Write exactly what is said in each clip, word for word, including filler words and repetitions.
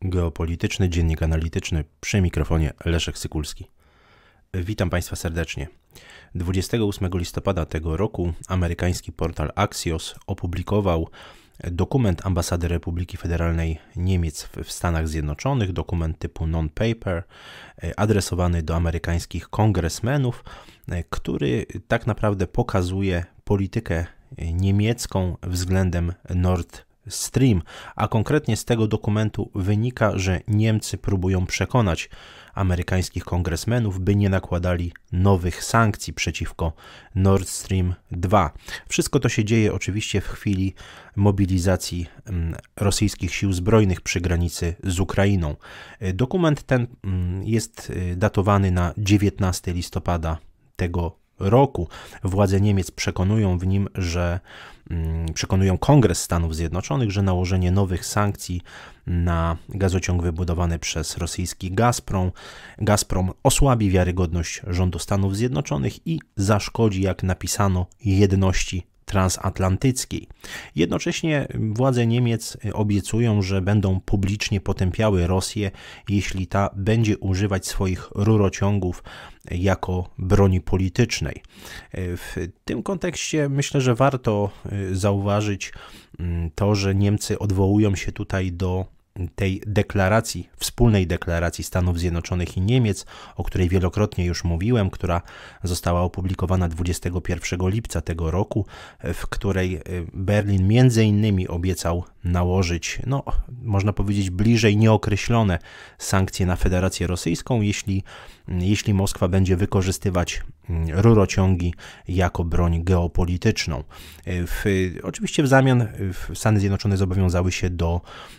Geopolityczny Dziennik Analityczny, przy mikrofonie Leszek Sykulski. Witam Państwa serdecznie. dwudziestego ósmego listopada tego roku amerykański portal Axios opublikował dokument Ambasady Republiki Federalnej Niemiec w Stanach Zjednoczonych, dokument typu non-paper, adresowany do amerykańskich kongresmenów, który tak naprawdę pokazuje politykę niemiecką względem Nord Stream, a konkretnie z tego dokumentu wynika, że Niemcy próbują przekonać amerykańskich kongresmenów, by nie nakładali nowych sankcji przeciwko Nord Stream dwa. Wszystko to się dzieje oczywiście w chwili mobilizacji rosyjskich sił zbrojnych przy granicy z Ukrainą. Dokument ten jest datowany na dziewiętnastego listopada tego roku. Władze Niemiec przekonują w nim, że przekonują Kongres Stanów Zjednoczonych, że nałożenie nowych sankcji na gazociąg wybudowany przez rosyjski Gazprom, Gazprom osłabi wiarygodność rządu Stanów Zjednoczonych i zaszkodzi, jak napisano, jedności transatlantyckiej. Jednocześnie władze Niemiec obiecują, że będą publicznie potępiały Rosję, jeśli ta będzie używać swoich rurociągów jako broni politycznej. W tym kontekście myślę, że warto zauważyć to, że Niemcy odwołują się tutaj do tej deklaracji, wspólnej deklaracji Stanów Zjednoczonych i Niemiec, o której wielokrotnie już mówiłem, która została opublikowana dwudziestego pierwszego lipca tego roku, w której Berlin między innymi obiecał nałożyć, no można powiedzieć, bliżej nieokreślone sankcje na Federację Rosyjską, jeśli, jeśli Moskwa będzie wykorzystywać rurociągi jako broń geopolityczną. W, oczywiście w zamian Stany Zjednoczone zobowiązały się do,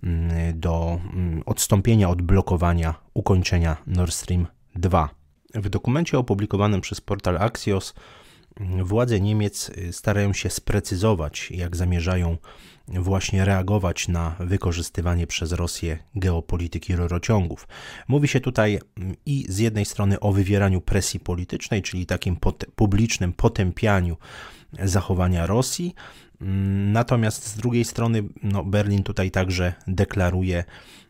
do odstąpienia od blokowania ukończenia Nord Stream dwa. W dokumencie opublikowanym przez portal Axios władze Niemiec starają się sprecyzować, jak zamierzają właśnie reagować na wykorzystywanie przez Rosję geopolityki rurociągów. Mówi się tutaj i z jednej strony o wywieraniu presji politycznej, czyli takim pot- publicznym potępianiu zachowania Rosji, natomiast z drugiej strony no, Berlin tutaj także deklaruje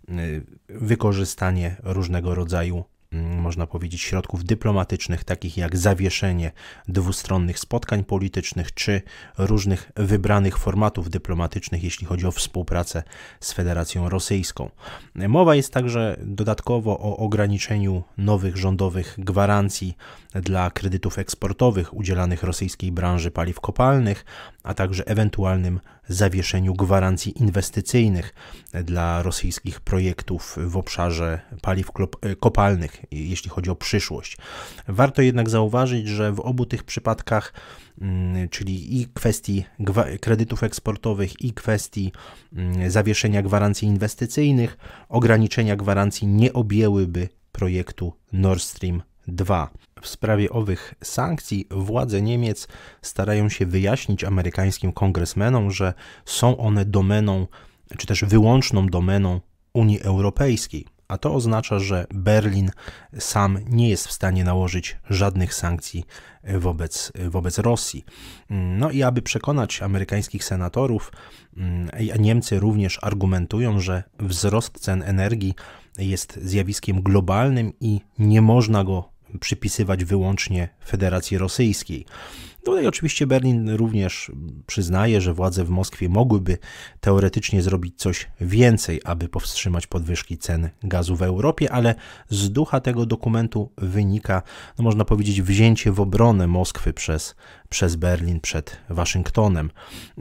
wykorzystanie różnego rodzaju, można powiedzieć, środków dyplomatycznych, takich jak zawieszenie dwustronnych spotkań politycznych, czy różnych wybranych formatów dyplomatycznych, jeśli chodzi o współpracę z Federacją Rosyjską. Mowa jest także dodatkowo o ograniczeniu nowych rządowych gwarancji dla kredytów eksportowych udzielanych rosyjskiej branży paliw kopalnych, a także ewentualnym zawieszeniu gwarancji inwestycyjnych dla rosyjskich projektów w obszarze paliw kopalnych, jeśli chodzi o przyszłość. Warto jednak zauważyć, że w obu tych przypadkach, czyli i kwestii kredytów eksportowych, i kwestii zawieszenia gwarancji inwestycyjnych, ograniczenia gwarancji nie objęłyby projektu Nord Stream dwa. W sprawie owych sankcji władze Niemiec starają się wyjaśnić amerykańskim kongresmenom, że są one domeną, czy też wyłączną domeną Unii Europejskiej, a to oznacza, że Berlin sam nie jest w stanie nałożyć żadnych sankcji wobec, wobec Rosji. No i aby przekonać amerykańskich senatorów, Niemcy również argumentują, że wzrost cen energii jest zjawiskiem globalnym i nie można go przypisywać wyłącznie Federacji Rosyjskiej. Tutaj oczywiście Berlin również przyznaje, że władze w Moskwie mogłyby teoretycznie zrobić coś więcej, aby powstrzymać podwyżki cen gazu w Europie, ale z ducha tego dokumentu wynika, no można powiedzieć, wzięcie w obronę Moskwy przez, przez Berlin przed Waszyngtonem.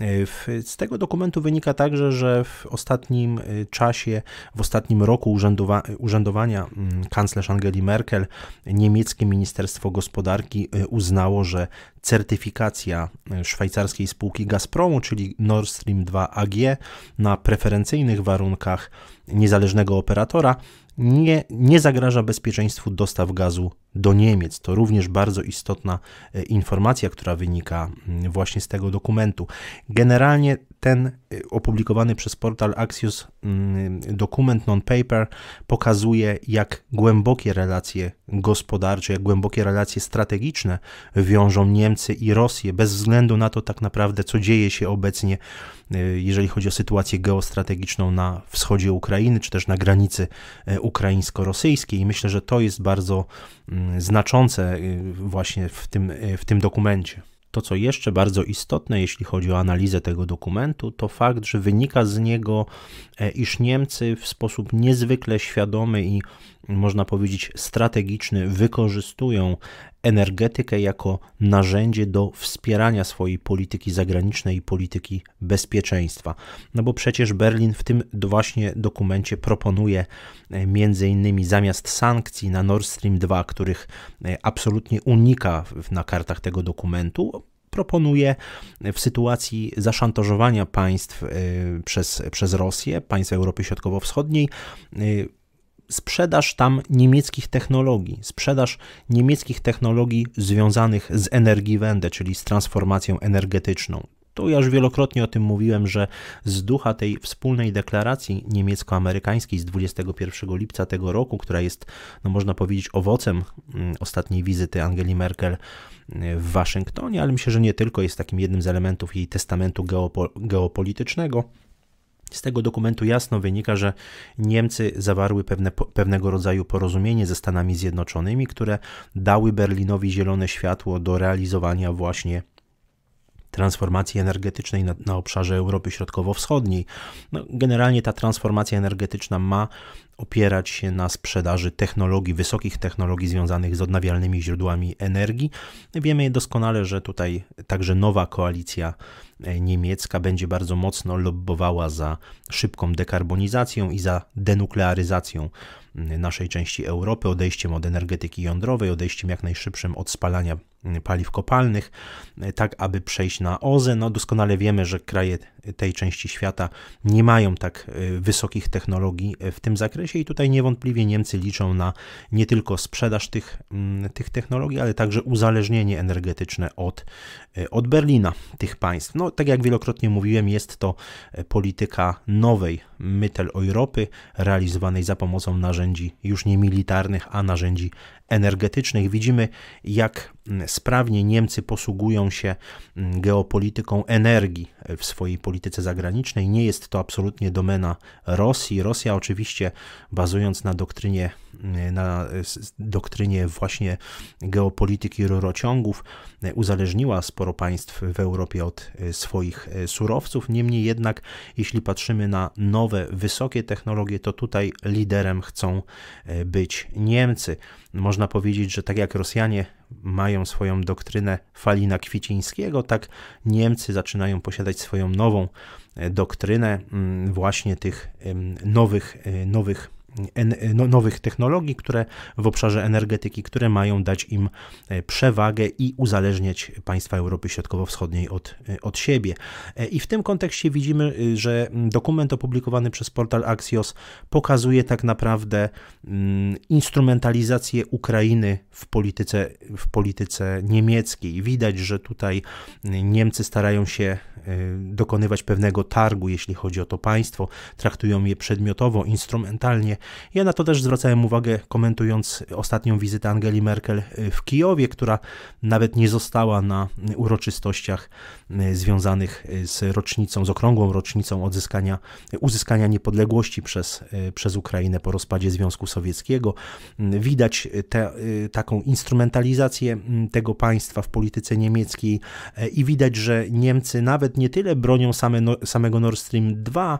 Z tego dokumentu wynika także, że w ostatnim czasie, w ostatnim roku urzędowa, urzędowania kanclerz Angeli Merkel, niemieckie Ministerstwo Gospodarki uznało, że certyfikacja szwajcarskiej spółki Gazpromu, czyli Nord Stream dwa A G, na preferencyjnych warunkach niezależnego operatora nie, nie zagraża bezpieczeństwu dostaw gazu do Niemiec. To również bardzo istotna informacja, która wynika właśnie z tego dokumentu. Generalnie ten opublikowany przez portal Axios dokument non-paper pokazuje, jak głębokie relacje gospodarcze, jak głębokie relacje strategiczne wiążą Niemcy i Rosję, bez względu na to tak naprawdę, co dzieje się obecnie, jeżeli chodzi o sytuację geostrategiczną na wschodzie Ukrainy, czy też na granicy ukraińsko-rosyjskiej. I myślę, że to jest bardzo znaczące właśnie w tym, w tym dokumencie. To, co jeszcze bardzo istotne, jeśli chodzi o analizę tego dokumentu, to fakt, że wynika z niego, iż Niemcy w sposób niezwykle świadomy i można powiedzieć strategiczny wykorzystują energetykę jako narzędzie do wspierania swojej polityki zagranicznej i polityki bezpieczeństwa. No bo przecież Berlin w tym właśnie dokumencie proponuje między innymi zamiast sankcji na Nord Stream dwa, których absolutnie unika na kartach tego dokumentu, proponuje w sytuacji zaszantażowania państw przez, przez Rosję, państw Europy Środkowo-Wschodniej, sprzedaż tam niemieckich technologii, sprzedaż niemieckich technologii związanych z Energiewende, czyli z transformacją energetyczną. Tu ja już wielokrotnie o tym mówiłem, że z ducha tej wspólnej deklaracji niemiecko-amerykańskiej z dwudziestego pierwszego lipca tego roku, która jest, no można powiedzieć, owocem ostatniej wizyty Angeli Merkel w Waszyngtonie, ale myślę, że nie tylko, jest takim jednym z elementów jej testamentu geopo- geopolitycznego. Z tego dokumentu jasno wynika, że Niemcy zawarły pewne, pewnego rodzaju porozumienie ze Stanami Zjednoczonymi, które dały Berlinowi zielone światło do realizowania właśnie transformacji energetycznej na, na obszarze Europy Środkowo-Wschodniej. No, generalnie ta transformacja energetyczna ma opierać się na sprzedaży technologii, wysokich technologii związanych z odnawialnymi źródłami energii. Wiemy doskonale, że tutaj także nowa koalicja niemiecka będzie bardzo mocno lobbowała za szybką dekarbonizacją i za denuklearyzacją naszej części Europy, odejściem od energetyki jądrowej, odejściem jak najszybszym od spalania paliw kopalnych, tak aby przejść na O Z E. No doskonale wiemy, że kraje tej części świata nie mają tak wysokich technologii w tym zakresie i tutaj niewątpliwie Niemcy liczą na nie tylko sprzedaż tych, tych technologii, ale także uzależnienie energetyczne od, od Berlina, tych państw. No tak jak wielokrotnie mówiłem, jest to polityka nowej Mitteleuropy, realizowanej za pomocą narzędzi już nie militarnych, a narzędzi energetycznych. Widzimy, jak sprawnie Niemcy posługują się geopolityką energii w swojej polityce zagranicznej. Nie jest to absolutnie domena Rosji. Rosja oczywiście, bazując na doktrynie, na doktrynie właśnie geopolityki rurociągów, uzależniła sporo państw w Europie od swoich surowców. Niemniej jednak, jeśli patrzymy na nowe, wysokie technologie, to tutaj liderem chcą być Niemcy. Można powiedzieć, że tak jak Rosjanie mają swoją doktrynę Falina-Kwicińskiego, tak Niemcy zaczynają posiadać swoją nową doktrynę właśnie tych nowych, nowych nowych technologii, które w obszarze energetyki, które mają dać im przewagę i uzależniać państwa Europy Środkowo-Wschodniej od, od siebie. I w tym kontekście widzimy, że dokument opublikowany przez portal Axios pokazuje tak naprawdę instrumentalizację Ukrainy w polityce, w polityce niemieckiej. Widać, że tutaj Niemcy starają się dokonywać pewnego targu, jeśli chodzi o to państwo, traktują je przedmiotowo, instrumentalnie. Ja na to też zwracałem uwagę, komentując ostatnią wizytę Angeli Merkel w Kijowie, która nawet nie została na uroczystościach związanych z rocznicą, z okrągłą rocznicą odzyskania, uzyskania niepodległości przez, przez Ukrainę po rozpadzie Związku Sowieckiego. Widać te, taką instrumentalizację tego państwa w polityce niemieckiej i widać, że Niemcy nawet nie tyle bronią same, no, samego Nord Stream dwa,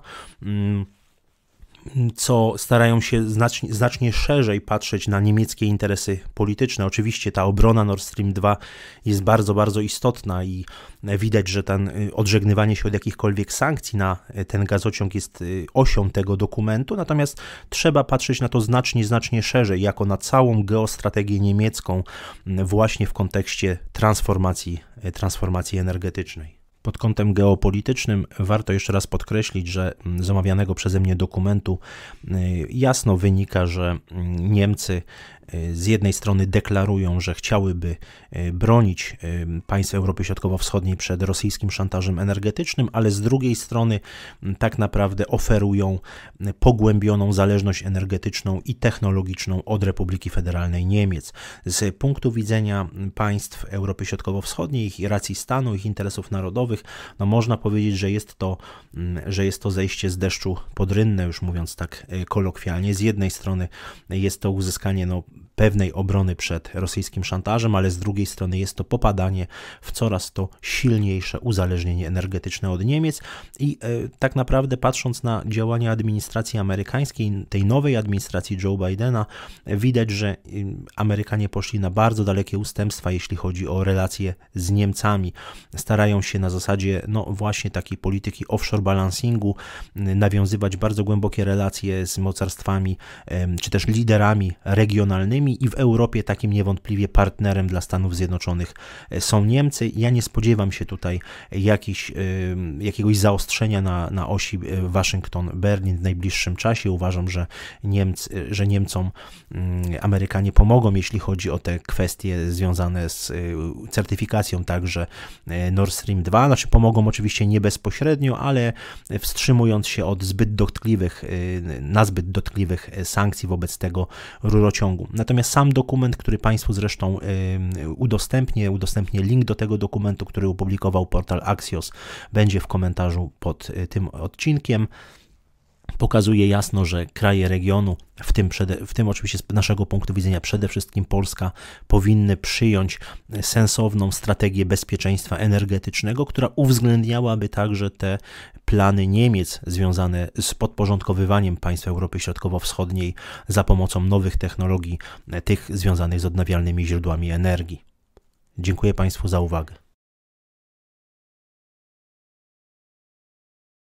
co starają się znacznie, znacznie szerzej patrzeć na niemieckie interesy polityczne. Oczywiście ta obrona Nord Stream dwa jest bardzo, bardzo istotna i widać, że ten odżegnywanie się od jakichkolwiek sankcji na ten gazociąg jest osią tego dokumentu, natomiast trzeba patrzeć na to znacznie, znacznie szerzej, jako na całą geostrategię niemiecką właśnie w kontekście transformacji, transformacji energetycznej. Pod kątem geopolitycznym warto jeszcze raz podkreślić, że z omawianego przeze mnie dokumentu jasno wynika, że Niemcy z jednej strony deklarują, że chciałyby bronić państw Europy Środkowo-Wschodniej przed rosyjskim szantażem energetycznym, ale z drugiej strony tak naprawdę oferują pogłębioną zależność energetyczną i technologiczną od Republiki Federalnej Niemiec. Z punktu widzenia państw Europy Środkowo-Wschodniej, ich racji stanu, ich interesów narodowych, no można powiedzieć, że jest to, że jest to zejście z deszczu pod rynnę, już mówiąc tak kolokwialnie. Z jednej strony jest to uzyskanie no, pewnej obrony przed rosyjskim szantażem, ale z drugiej strony jest to popadanie w coraz to silniejsze uzależnienie energetyczne od Niemiec i e, tak naprawdę patrząc na działania administracji amerykańskiej, tej nowej administracji Joe Bidena, widać, że Amerykanie poszli na bardzo dalekie ustępstwa, jeśli chodzi o relacje z Niemcami. Starają się na zasadzie no właśnie takiej polityki offshore balancingu nawiązywać bardzo głębokie relacje z mocarstwami, e, czy też liderami regionalnymi, i w Europie takim niewątpliwie partnerem dla Stanów Zjednoczonych są Niemcy. Ja nie spodziewam się tutaj jakiś, jakiegoś zaostrzenia na, na osi Waszyngton-Berlin w najbliższym czasie. Uważam, że, Niemcy, że Niemcom Amerykanie pomogą, jeśli chodzi o te kwestie związane z certyfikacją także Nord Stream dwa. Znaczy pomogą oczywiście nie bezpośrednio, ale wstrzymując się od zbyt dotkliwych, na zbyt dotkliwych sankcji wobec tego rurociągu. Natomiast sam dokument, który Państwu zresztą udostępnię, udostępnię link do tego dokumentu, który opublikował portal Axios, będzie w komentarzu pod tym odcinkiem. Pokazuje jasno, że kraje regionu, w tym, przede, w tym oczywiście z naszego punktu widzenia przede wszystkim Polska, powinny przyjąć sensowną strategię bezpieczeństwa energetycznego, która uwzględniałaby także te plany Niemiec związane z podporządkowywaniem państw Europy Środkowo-Wschodniej za pomocą nowych technologii, tych związanych z odnawialnymi źródłami energii. Dziękuję Państwu za uwagę.